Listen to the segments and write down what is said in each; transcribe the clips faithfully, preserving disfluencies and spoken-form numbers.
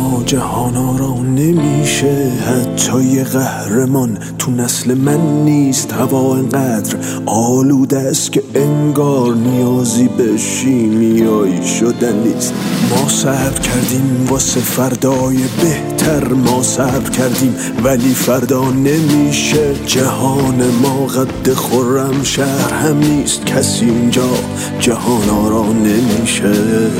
ما جهانا را نمیشه. حتی یه قهرمان تو نسل من نیست. هوا انقدر آلوده است که انگار نیازی به شیمیایی شدن نیست. ما صبر کردیم واسه فردای بهتر، ما صبر کردیم ولی فردا نمیشه. جهان ما قد خرم شهر هم نیست. کسی اینجا جهانا را نمیشه.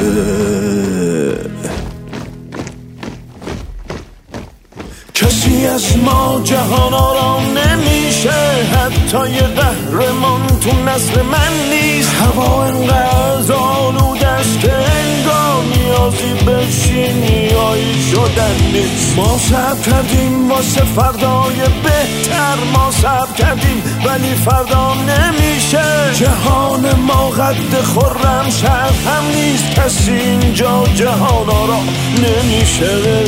کسی از ما جهانا را نمیشه. حتی یه قهرمان تو نسل من نیست. هوا انقدر آلوده است که انگار نیازی به شیمیایی شدن نیست. ما صبر کردیم واسه فردای بهتر، ما صبر کردیم ولی فردا نمیشه. جهان ما قد خرم شهر هم نیست. کسی اینجا جهانا را نمیشه.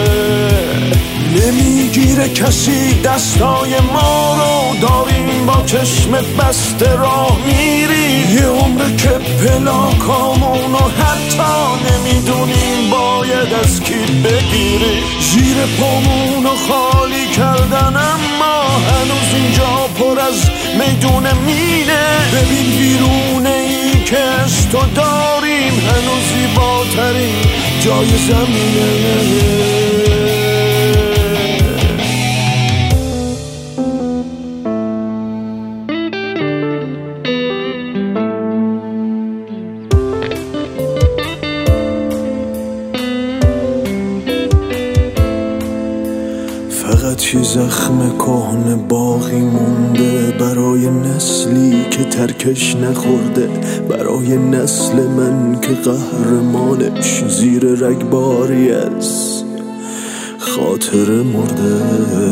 نمیگیره کسی دستای ما رو، داریم با چشمت بسته راه میری. یه عمره که پلاکامونو حتی نمیدونیم باید از کی بگیری. زیر پامونو خالی کردن اما هنوز اینجا پر از میدون مینه. ببین بیرونه ای که از تو داریم هنوز زیباترین جای زمینه. فقط یه زخم کهنه باقی مونده برای نسلی که ترکش نخورده، برای نسل من که قهرمانش زیر رگباری از خاطر مرده.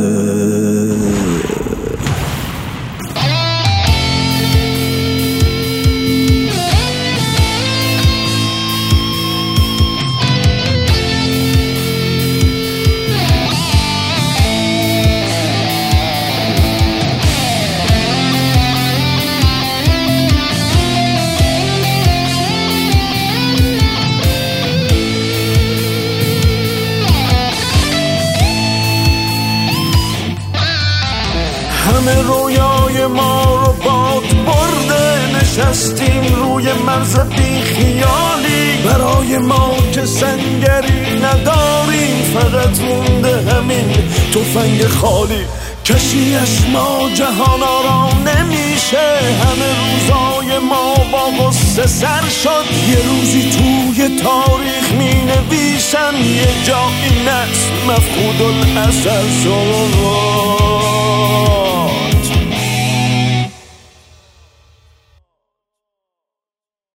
همه رویای ما رو باد برده، نشستیم روی مرز بی خیالی. برای ما که سنگری نداریم فقط مونده همین تفنگ خالی. کسی از ما جهانا را نمیشه. همه روزای ما با غصه سر شد. یه روزی توی تاریخ می نویسن یه جا این نسل مفقود الاثر شد.